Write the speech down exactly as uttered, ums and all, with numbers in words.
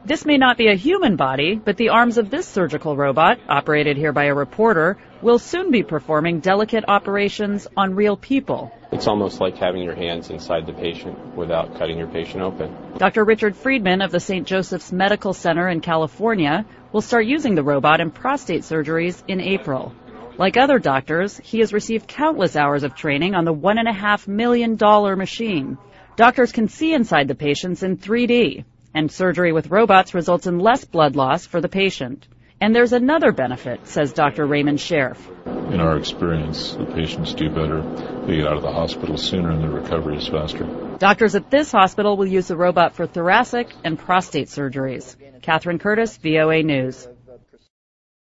This may not be a human body, but the arms of this surgical robot, operated here by a reporter, will soon be performing delicate operations on real people. It's almost like having your hands inside the patient without cutting your patient open. Doctor Richard Friedman of the Saint Joseph's Medical Center in California will start using the robot in prostate surgeries in April. Like other doctors, he has received countless hours of training on the one and a half million dollar machine. Doctors can see inside the patients in three D, and surgery with robots results in less blood loss for the patient. And there's another benefit, says Doctor Raymond Scherf. In our experience, the patients do better. They get out of the hospital sooner and the recovery is faster. Doctors at this hospital will use the robot for thoracic and prostate surgeries. Catherine Curtis, V O A News.